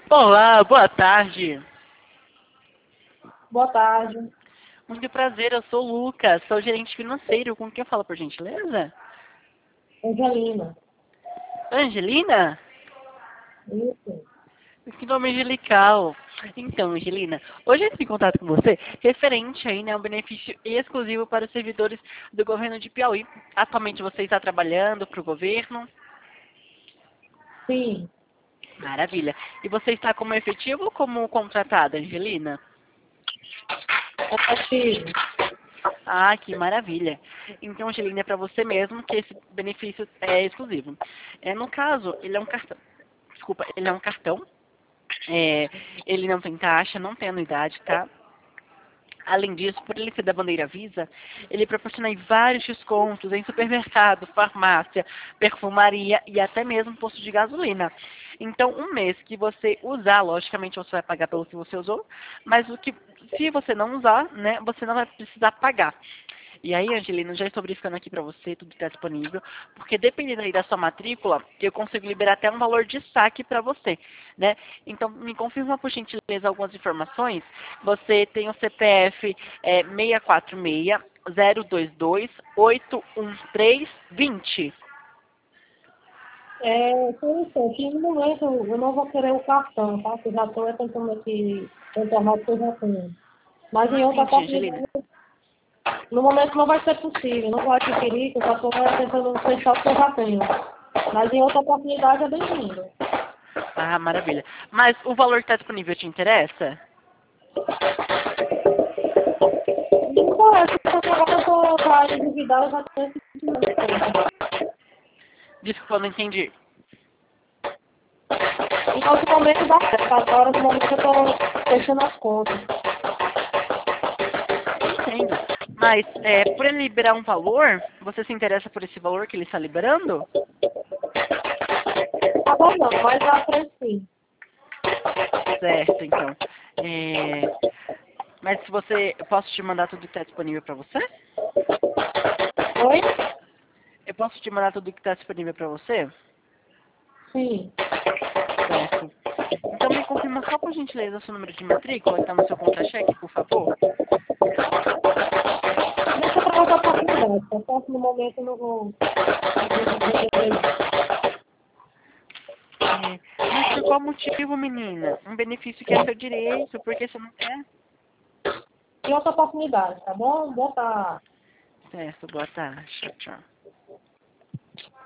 Olá, boa tarde. Boa tarde. Muito prazer, eu sou o Lucas, sou gerente financeiro. Com quem eu falo, por gentileza? Angelina. Angelina? Isso. Que nome angelical. Então, Angelina, hoje eu entro em contato com você referente aí, né, a um benefício exclusivo para os servidores do governo de Piauí. Atualmente você está trabalhando para o governo? Sim. Maravilha. E você está como efetivo ou como contratada, Angelina? É possível. Ah, que maravilha. Então, Angelina, é para você mesmo que esse benefício é exclusivo. No caso, ele é um cartão. Desculpa, ele é um cartão. É, ele não tem taxa, não tem anuidade, tá? Além disso, por ele ser da bandeira Visa, ele proporciona aí vários descontos em supermercado, farmácia, perfumaria e até mesmo posto de gasolina. Então, um mês que você usar, logicamente você vai pagar pelo que você usou, mas o que, se você não usar, né, você não vai precisar pagar. E aí, Angelina, já estou verificando aqui para você, tudo está disponível, porque dependendo aí da sua matrícula, eu consigo liberar até um valor de saque para você, né? Então, me confirma, por gentileza, algumas informações. Você tem o CPF 646 022 813 20. Sim, sim. Que no momento eu não vou querer o cartão, tá? Que já estou tentando aqui internet que eu já tenho. Mas Não em outra entendi, Angelina. oportunidade, no momento não vai ser possível. Não vou adquirir, que eu já estou tentando fechar o que eu já tenho. Mas em outra oportunidade é bem-vindo. Ah, maravilha. Mas o valor que está disponível te interessa? Não parece, porque agora eu estou para endividar, eu já tenho esse sentimento. Desculpa, não entendi. Em outro momento dá certo. Agora, no momento eu estou fechando as contas. Entendo. Mas, por ele liberar um valor, você se interessa por esse valor que ele está liberando? Agora não, mas à frente sim. Certo, então. É, Mas se você, eu posso te mandar tudo que está disponível para você? Oi? Eu posso te mandar tudo que está disponível para você? Sim. Certo. Então me confirma só por gentileza o seu número de matrícula que está no seu contra-cheque, por favor. Deixa para outra oportunidade. Eu posso no momento eu não vou. Mas por qual motivo, menina? Um benefício que é seu direito, porque você não quer? Em outra oportunidade, tá bom? Boa tarde. Certo, boa tarde. Tchau, tchau.